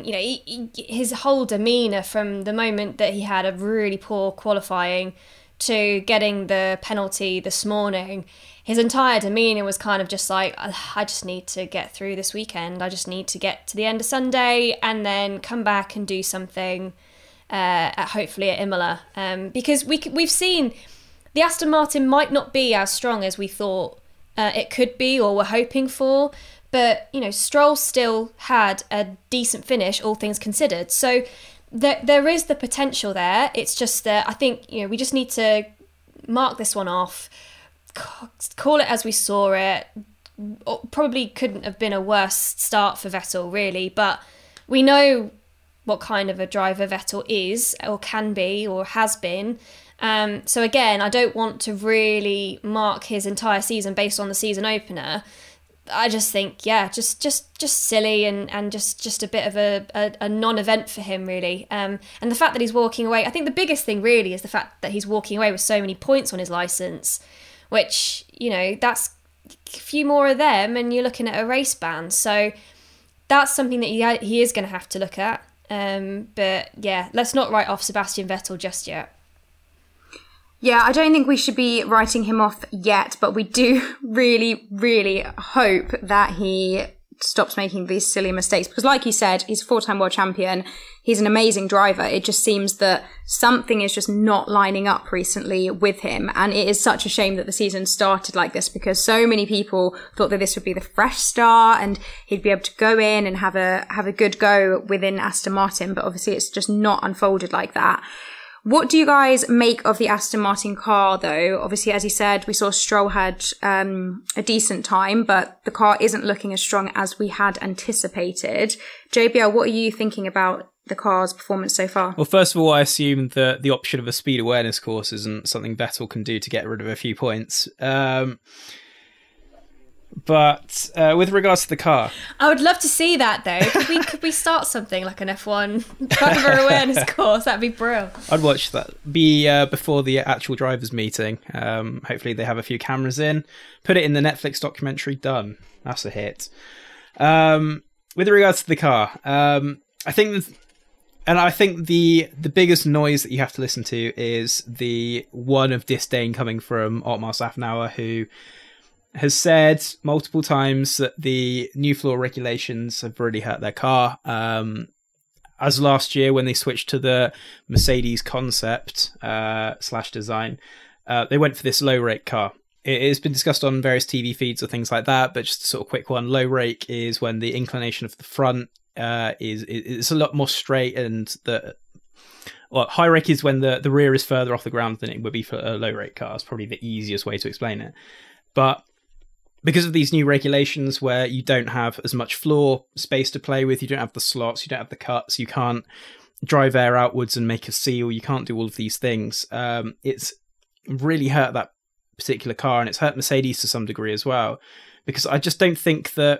his whole demeanour from the moment that he had a really poor qualifying to getting the penalty this morning, his entire demeanour was kind of just like, I just need to get through this weekend. I just need to get to the end of Sunday and then come back and do something hopefully at Imola. Because we've seen the Aston Martin might not be as strong as we thought it could be or were hoping for. But, Stroll still had a decent finish, all things considered. So there is the potential there. It's just that I think, we just need to mark this one off, call it as we saw it. Probably couldn't have been a worse start for Vettel, really. But we know what kind of a driver Vettel is or can be or has been. So again, I don't want to really mark his entire season based on the season opener. I just think, just silly and just a bit of a non-event for him, really. And the fact that he's walking away, I think the biggest thing really is the fact that he's walking away with so many points on his licence, which, that's a few more of them and you're looking at a race ban. So that's something that he is going to have to look at. But yeah, let's not write off Sebastian Vettel just yet. Yeah, I don't think we should be writing him off yet, but we do really, really hope that he stops making these silly mistakes. Because like you said, he's a 4-time world champion. He's an amazing driver. It just seems that something is just not lining up recently with him. And it is such a shame that the season started like this because so many people thought that this would be the fresh start and he'd be able to go in and have a good go within Aston Martin. But obviously it's just not unfolded like that. What do you guys make of the Aston Martin car, though? Obviously, as you said, we saw Stroll had a decent time, but the car isn't looking as strong as we had anticipated. JBL, what are you thinking about the car's performance so far? Well, first of all, I assume that the option of a speed awareness course isn't something Vettel can do to get rid of a few points. But with regards to the car, I would love to see that though. Could we start something like an F1 driver awareness course? That'd be brilliant. I'd watch that. Be before the actual drivers' meeting. Hopefully they have a few cameras in. Put it in the Netflix documentary. Done. That's a hit. With regards to the car, I think the biggest noise that you have to listen to is the one of disdain coming from Otmar Szafnauer, who has said multiple times that the new floor regulations have really hurt their car. As last year when they switched to the Mercedes concept / design, they went for this low rake car. It has been discussed on various TV feeds or things like that, but just a sort of quick one. Low rake is when the inclination of the front is a lot more straight, and high rake is when the rear is further off the ground than it would be for a low rake car. It's probably the easiest way to explain it. But because of these new regulations where you don't have as much floor space to play with, you don't have the slots, you don't have the cuts, you can't drive air outwards and make a seal, you can't do all of these things. It's really hurt that particular car, and it's hurt Mercedes to some degree as well, because I just don't think that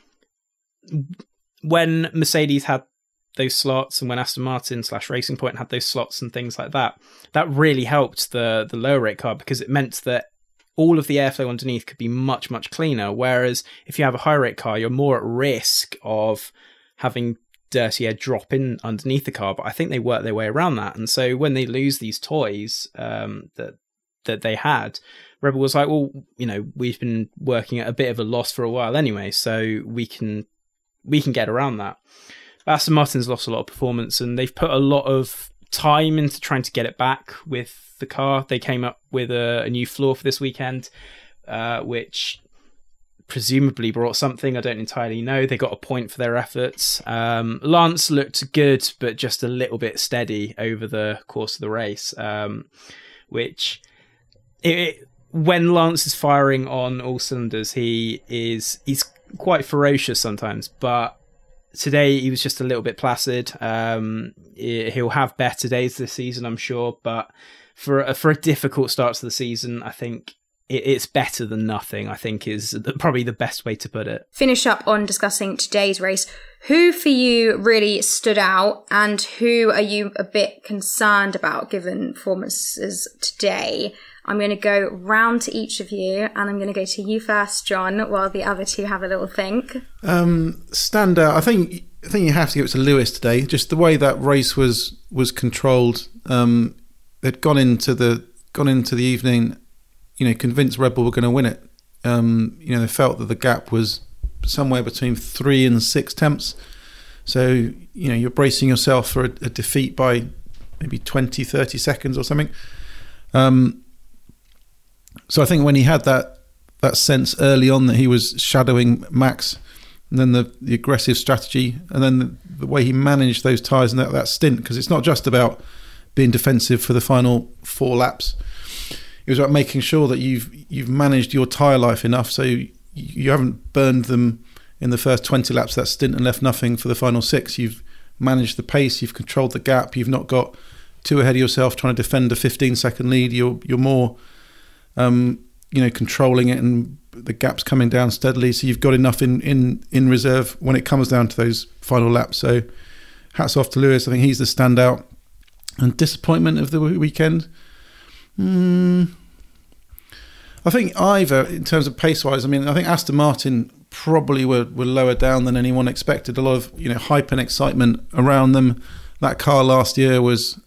when Mercedes had those slots and when Aston Martin / Racing Point had those slots and things like that, that really helped the lower rake car, because it meant that all of the airflow underneath could be much, much cleaner. Whereas if you have a high rake car, you're more at risk of having dirty air drop in underneath the car. But I think they work their way around that. And so when they lose these toys that they had, Red Bull was like, well, we've been working at a bit of a loss for a while anyway, so we can get around that. Aston Martin's lost a lot of performance, and they've put a lot of time into trying to get it back with the car. They came up with a new floor for this weekend, which presumably brought something. I don't entirely know. They got a point for their efforts. Lance looked good, but just a little bit steady over the course of the race, which when Lance is firing on all cylinders, he's quite ferocious sometimes, but today he was just a little bit placid. He'll have better days this season, I'm sure, but for a difficult start to the season, I think it's better than nothing, I think is probably the best way to put it. Finish up on discussing today's race. Who for you really stood out, and who are you a bit concerned about given performances today? I'm going to go round to each of you, and I'm going to go to you first, John, while the other two have a little think. Standout, I think you have to give it to Lewis today. Just the way that race was controlled. They'd gone into the evening, convinced Red Bull were going to win it. They felt that the gap was somewhere between 3 and 6 tenths. So, you're bracing yourself for a defeat by maybe 20, 30 seconds or something. So I think when he had that sense early on that he was shadowing Max, and then the aggressive strategy, and then the way he managed those tyres and that stint, because it's not just about being defensive for the final 4 laps. It was about making sure that you've managed your tyre life enough so you haven't burned them in the first 20 laps of that stint and left nothing for the final 6. You've managed the pace, you've controlled the gap, you've not got too ahead of yourself trying to defend a 15-second lead. You're more controlling it, and the gap's coming down steadily, so you've got enough in reserve when it comes down to those final laps. So hats off to Lewis. I think he's the standout. And disappointment of the weekend, I think either in terms of pace wise. I think Aston Martin probably were lower down than anyone expected. A lot of hype and excitement around them. That car last year was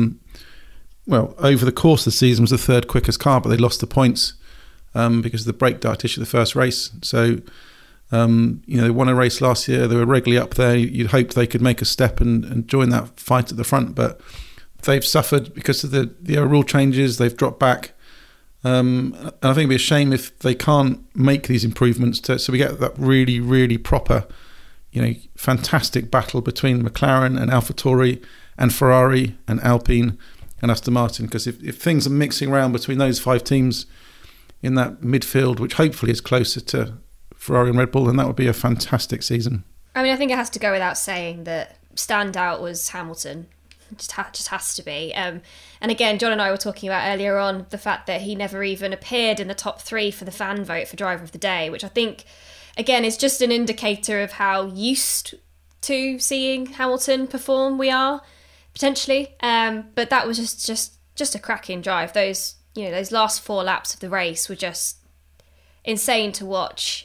over the course of the season was the 3rd quickest car, but they lost the points because of the brake dirt issue the first race. So, they won a race last year. They were regularly up there. You'd hoped they could make a step and join that fight at the front, but they've suffered because of the rule changes. They've dropped back. And I think it'd be a shame if they can't make these improvements so we get that really, really proper, fantastic battle between McLaren and AlphaTauri and Ferrari and Alpine and Aston Martin, because if things are mixing around between those 5 teams in that midfield, which hopefully is closer to Ferrari and Red Bull, then that would be a fantastic season. I think it has to go without saying that standout was Hamilton. Just has to be. And again, John and I were talking about earlier on the fact that he never even appeared in the top 3 for the fan vote for Driver of the Day, which I think, again, is just an indicator of how used to seeing Hamilton perform we are, potentially. But that was just a cracking drive. Those last 4 laps of the race were just insane to watch.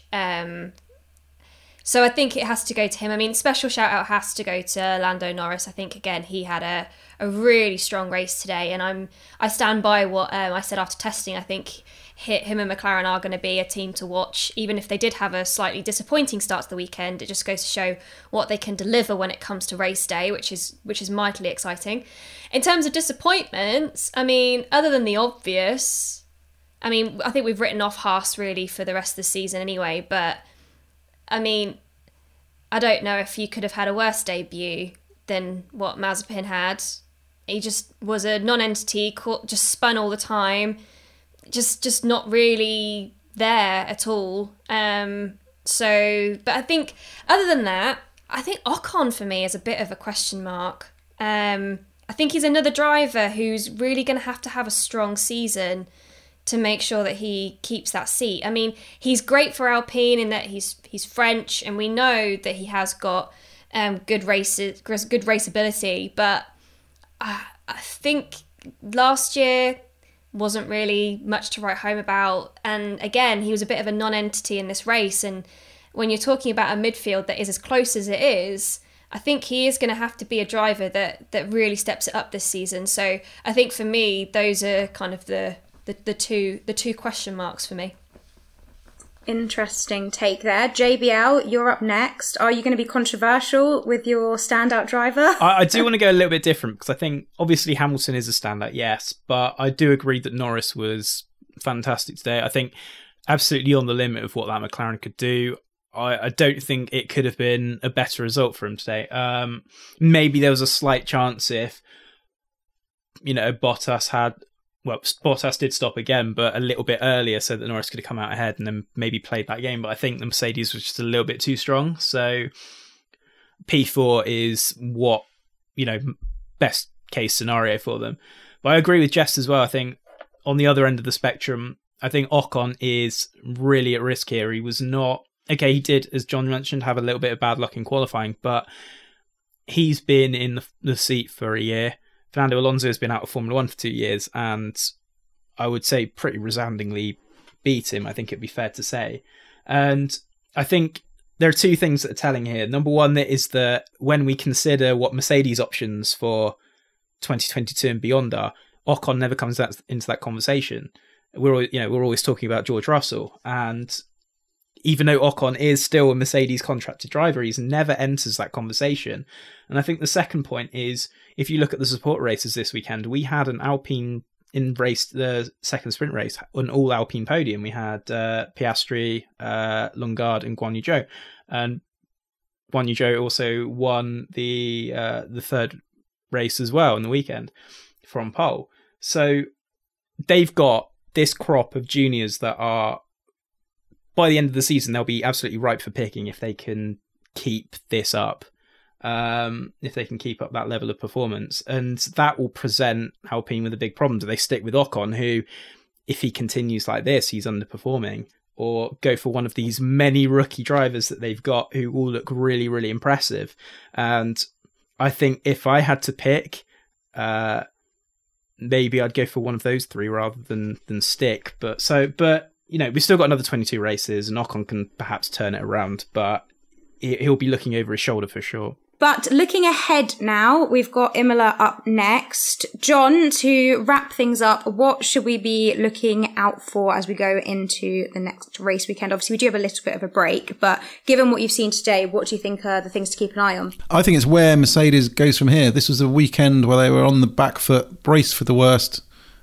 So I think it has to go to him. Special shout out has to go to Lando Norris. I think, again, he had a really strong race today, and I stand by what I said after testing. I think him and McLaren are going to be a team to watch, even if they did have a slightly disappointing start to the weekend. It just goes to show what they can deliver when it comes to race day, which is mightily exciting. In terms of disappointments, other than the obvious, I think we've written off Haas really for the rest of the season anyway, but I I don't know if you could have had a worse debut than what Mazepin had. He just was a non-entity, just spun all the time, just not really there at all. But I think other than that, I think Ocon for me is a bit of a question mark. I think he's another driver who's really going to have a strong season to make sure that he keeps that seat. I mean, he's great for Alpine in that he's French, and we know that he has got good raceability, but I think last year wasn't really much to write home about. And again, he was a bit of a non-entity in this race. And when you're talking about a midfield that is as close as it is, I think he is going to have to be a driver that really steps it up this season. So I think for me, those are kind of the two question marks for me. Interesting take there. JBL, you're up next. Are you going to be controversial with your standout driver? I do want to go a little bit different, because I think obviously Hamilton is a standout, yes, but I do agree that Norris was fantastic today. I think absolutely on the limit of what that McLaren could do. I don't think it could have been a better result for him today. Maybe there was a slight chance if, Bottas did stop again, but a little bit earlier so that Norris could have come out ahead and then maybe played that game. But I think the Mercedes was just a little bit too strong. So P4 is what, best case scenario for them. But I agree with Jess as well. I think on the other end of the spectrum, I think Ocon is really at risk here. He was not... Okay, he did, as John mentioned, have a little bit of bad luck in qualifying, but he's been in the seat for a year. Fernando Alonso has been out of Formula 1 for 2 years, and I would say pretty resoundingly beat him, I think it'd be fair to say. And I think there are two things that are telling here. Number one is that when we consider what Mercedes' options for 2022 and beyond are, Ocon never comes into that conversation. We're always talking about George Russell, and even though Ocon is still a Mercedes contracted driver, he's never enters that conversation. And I think the second point is, if you look at the support races this weekend, we had an Alpine in race, the second sprint race, an all Alpine podium. We had Piastri, Lundgaard, and Guan Yu Zhou. And Guan Yu Zhou also won the third race as well in the weekend from pole. So they've got this crop of juniors that are, by the end of the season, they'll be absolutely ripe for picking if they can keep this up, if they can keep up that level of performance. And that will present Alpine with a big problem. Do they stick with Ocon, who, if he continues like this, he's underperforming, or go for one of these many rookie drivers that they've got who all look really, really impressive? And I think if I had to pick, maybe I'd go for one of those three rather than stick. But we've still got another 22 races, and Ocon can perhaps turn it around, but he'll be looking over his shoulder for sure. But looking ahead now, we've got Imola up next. John, to wrap things up, what should we be looking out for as we go into the next race weekend? Obviously, we do have a little bit of a break, but given what you've seen today, what do you think are the things to keep an eye on? I think it's where Mercedes goes from here. This was a weekend where they were on the back foot, braced for the worst.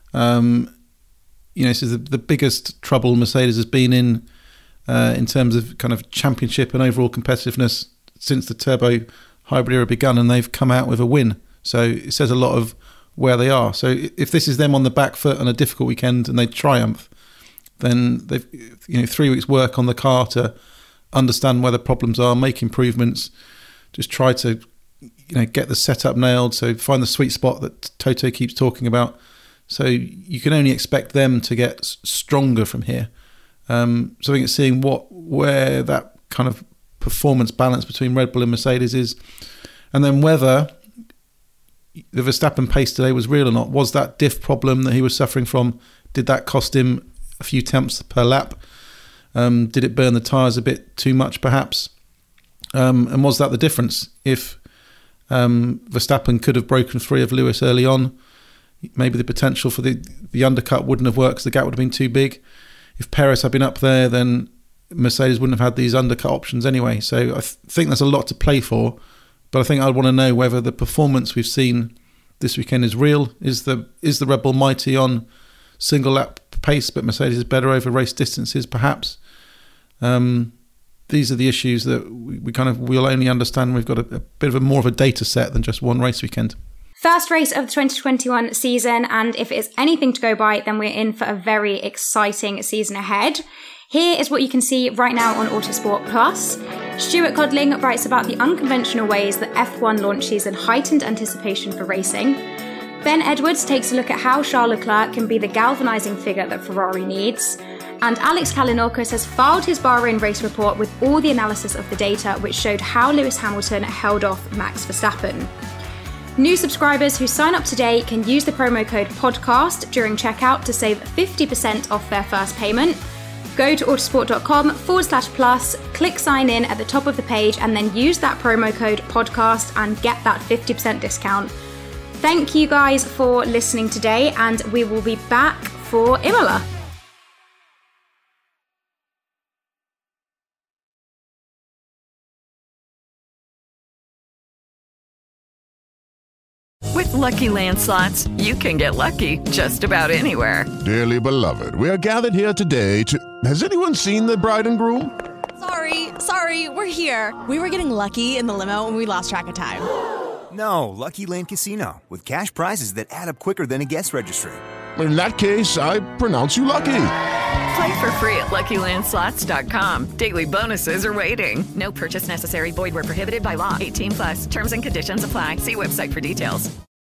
This is the biggest trouble Mercedes has been in terms of kind of championship and overall competitiveness since the turbo hybrid era begun, and they've come out with a win. So it says a lot of where they are. So if this is them on the back foot on a difficult weekend and they triumph, then they've 3 weeks work on the car to understand where the problems are, make improvements, just try to get the setup nailed. So find the sweet spot that Toto keeps talking about. So you can only expect them to get stronger from here. So I think it's seeing where that kind of performance balance between Red Bull and Mercedes is, and then whether the Verstappen pace today was real or not. Was that diff problem that he was suffering from, did that cost him a few tenths per lap? Did it burn the tyres a bit too much perhaps? And was that the difference? If Verstappen could have broken free of Lewis early on, maybe the potential for the undercut wouldn't have worked because the gap would have been too big. If Perez had been up there, then Mercedes wouldn't have had these undercut options anyway. So I think there's a lot to play for, but I think I'd want to know whether the performance we've seen this weekend is real. Is the Red Bull mighty on single lap pace, but Mercedes is better over race distances perhaps? The these are the issues that we'll only understand. We've got a bit of more of a data set than just one race weekend. First race of the 2021 season, and if it's anything to go by, then we're in for a very exciting season ahead. Here is what you can see right now on Autosport Plus. Stuart Codling writes about the unconventional ways that F1 launch season heightened anticipation for racing. Ben Edwards takes a look at how Charles Leclerc can be the galvanising figure that Ferrari needs. And Alex Kalinauckas has filed his Bahrain race report with all the analysis of the data, which showed how Lewis Hamilton held off Max Verstappen. New subscribers who sign up today can use the promo code PODCAST during checkout to save 50% off their first payment. Go to autosport.com/plus, click sign in at the top of the page, and then use that promo code PODCAST and get that 50% discount. Thank you guys for listening today, and we will be back for Imola. With Lucky Land Slots, you can get lucky just about anywhere. Dearly beloved, we are gathered here today to... Has anyone seen the bride and groom? Sorry, we're here. We were getting lucky in the limo and we lost track of time. No, Lucky Land Casino, with cash prizes that add up quicker than a guest registry. In that case, I pronounce you lucky. Play for free at LuckyLandSlots.com. Daily bonuses are waiting. No purchase necessary. Void where prohibited by law. 18+. Terms and conditions apply. See website for details.